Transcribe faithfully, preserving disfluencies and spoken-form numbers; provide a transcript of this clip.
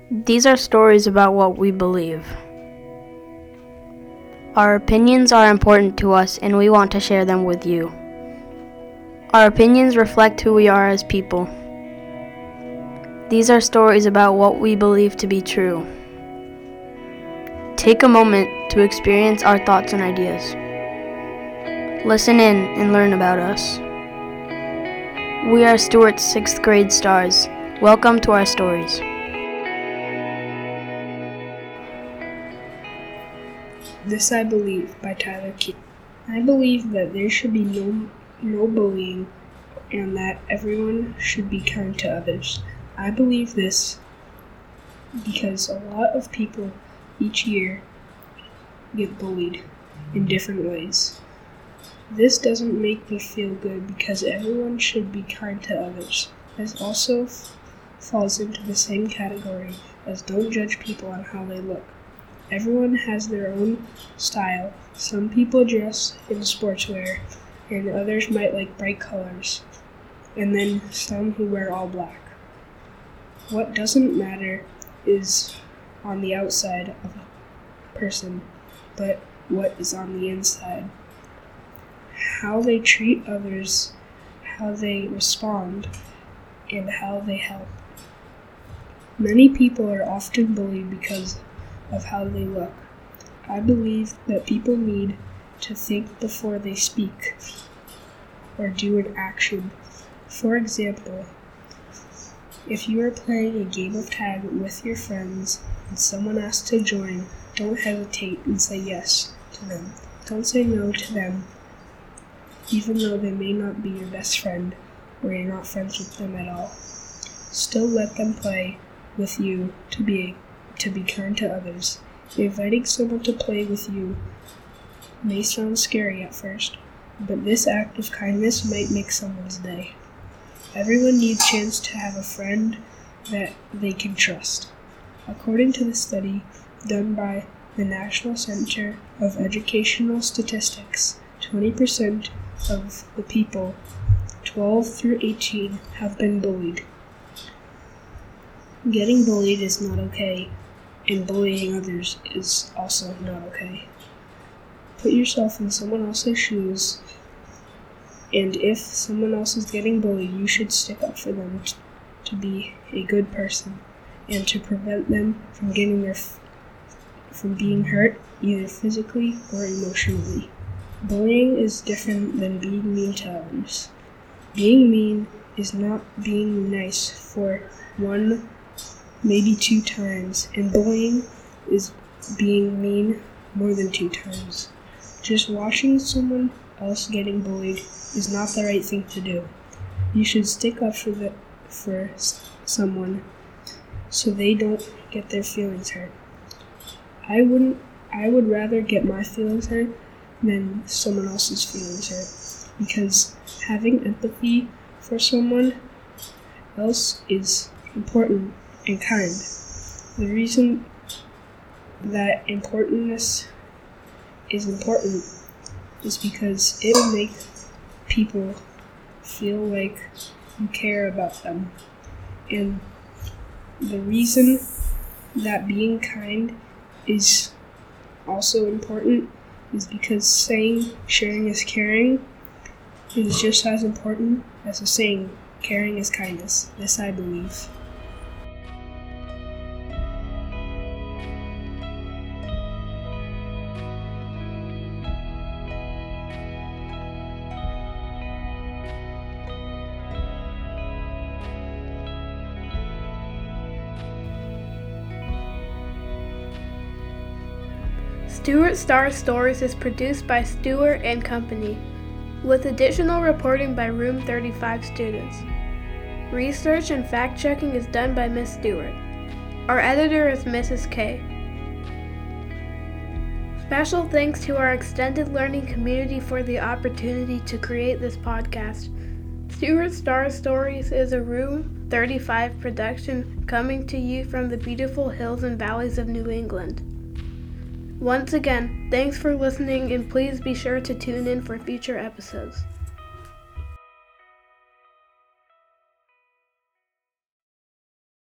These are stories about what we believe. Our opinions are important to us and we want to share them with you. Our opinions reflect who we are as people. These are stories about what we believe to be true. Take a moment to experience our thoughts and ideas. Listen in and learn about us. We are Stewart's sixth grade stars. Welcome to our stories. This I Believe by Tyler Keene. I believe that there should be no, no bullying and that everyone should be kind to others. I believe this because a lot of people each year get bullied in different ways. This doesn't make me feel good because everyone should be kind to others. This also f- falls into the same category as don't judge people on how they look. Everyone has their own style. Some people dress in sportswear, and others might like bright colors, and then some who wear all black. What doesn't matter is on the outside of a person, but what is on the inside. How they treat others, how they respond, and how they help. Many people are often bullied because of how they look. I believe that people need to think before they speak or do an action. For example, if you are playing a game of tag with your friends and someone asks to join, don't hesitate and say yes to them. Don't say no to them, even though they may not be your best friend or you're not friends with them at all. Still let them play with you to be to be kind to others. Inviting someone to play with you may sound scary at first, but this act of kindness might make someone's day. Everyone needs a chance to have a friend that they can trust. According to the study done by the National Center of Educational Statistics, twenty percent of the people twelve through eighteen have been bullied. Getting bullied is not okay, and bullying others is also not okay. Put yourself in someone else's shoes, and if someone else is getting bullied, you should stick up for them t- to be a good person and to prevent them from getting their f- from being hurt either physically or emotionally. Bullying is different than being mean to others. Being mean is not being nice for one, maybe two times, and bullying is being mean more than two times. Just watching someone else getting bullied is not the right thing to do. You should stick up for the for someone so they don't get their feelings hurt. I wouldn't I would rather get my feelings hurt than someone else's feelings hurt, because having empathy for someone else is important and kind. The reason that importantness is important is because it will make people feel like you care about them. And the reason that being kind is also important is because saying sharing is caring is just as important as the saying caring is kindness. This I believe. Stewart Star Stories is produced by Stewart and Company, with additional reporting by Room thirty-five students. Research and fact-checking is done by Miss Stewart. Our editor is Missus K. Special thanks to our extended learning community for the opportunity to create this podcast. Stewart Star Stories is a Room thirty-five production coming to you from the beautiful hills and valleys of New England. Once again, thanks for listening, and please be sure to tune in for future episodes.